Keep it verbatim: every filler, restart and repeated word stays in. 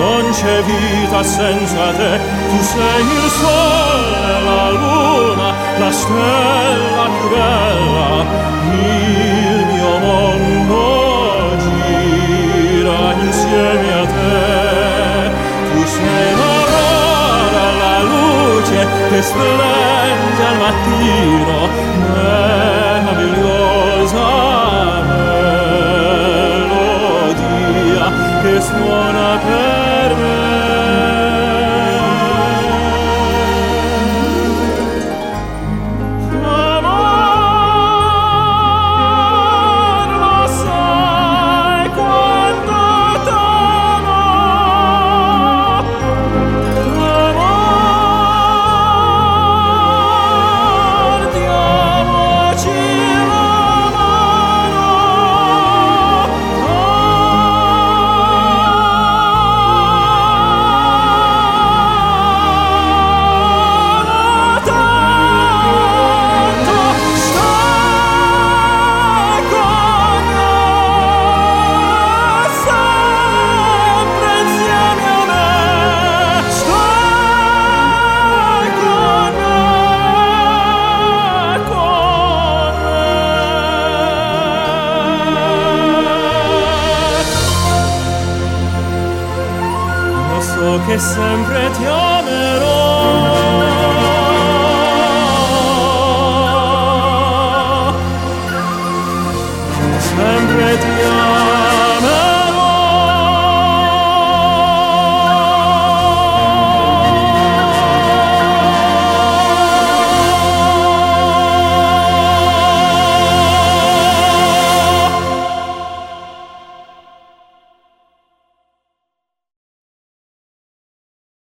non c'è vita senza te, tu sei il sole, la luna, la stella più bella, il mio mondo gira insieme a te, tu sei l'aurora, la luce che splende al mattino, meravigliosa melodia che suona per me. So che sempre ti amerò, sempre ti amerò.